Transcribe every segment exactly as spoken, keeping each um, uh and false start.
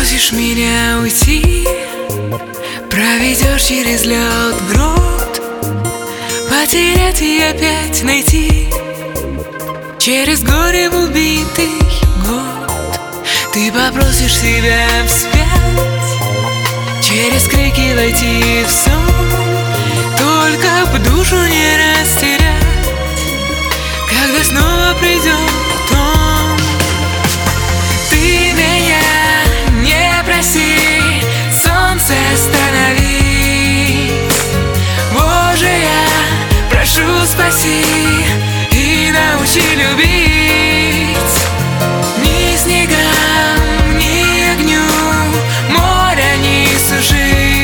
попросишь меня уйти, проведешь через лед грот, потерять и опять найти, через горе в убитый год. Ты попросишь себя вспять, через крики войти в сон, только б душу не растерять, когда снова придет он. Ты меня не проси, солнце, остановись. Боже, я прошу, спаси и научи любить. Ни снегам, ни огню моря не сужить.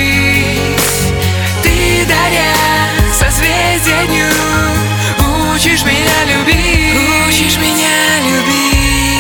Ты, даря созвездия дню, учишь меня любить, учишь меня любить.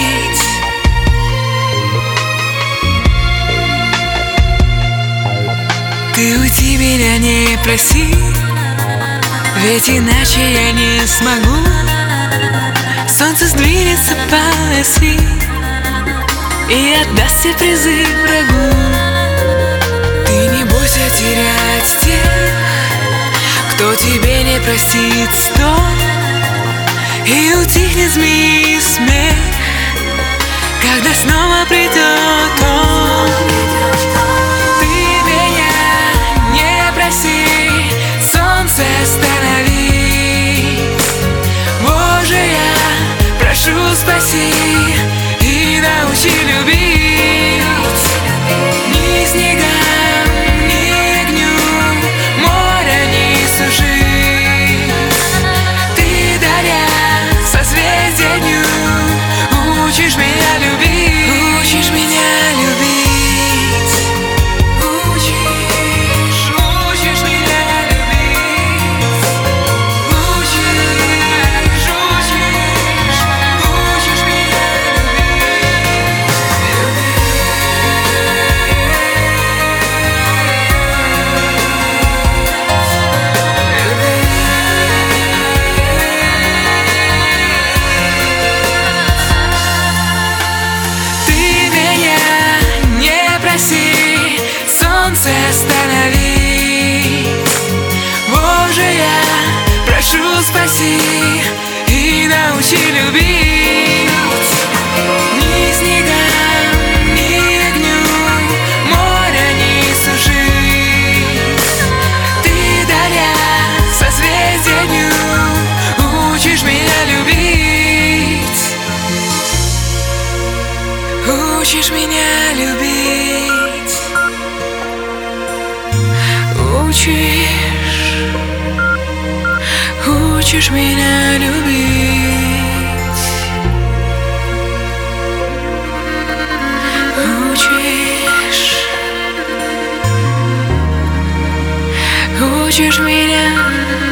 Ты уйти меня не проси, ведь иначе я не смогу. Солнце сдвинется по оси и отдаст все призы врагу. Ты не бойся терять тех, кто тебе не простит стон, и утихнет змеи смех, когда снова придет он. Ты меня не проси, солнце, остановись. Боже, я прошу, спаси и научи любить. Ни снегам, ни огню моря не сужить. Ты, даря созвездия дню, учишь меня любить, учишь меня любить. Учишь, учишь меня любить. Учишь, учишь, учишь меня солнце, остановись. Боже, я прошу, спаси и научи любить. Ни снегам, ни огню моря не сужить. Ты, даря созвездия дню, учишь меня любить, учишь меня любить. Учишь, учишь меня любить. Учишь, учишь меня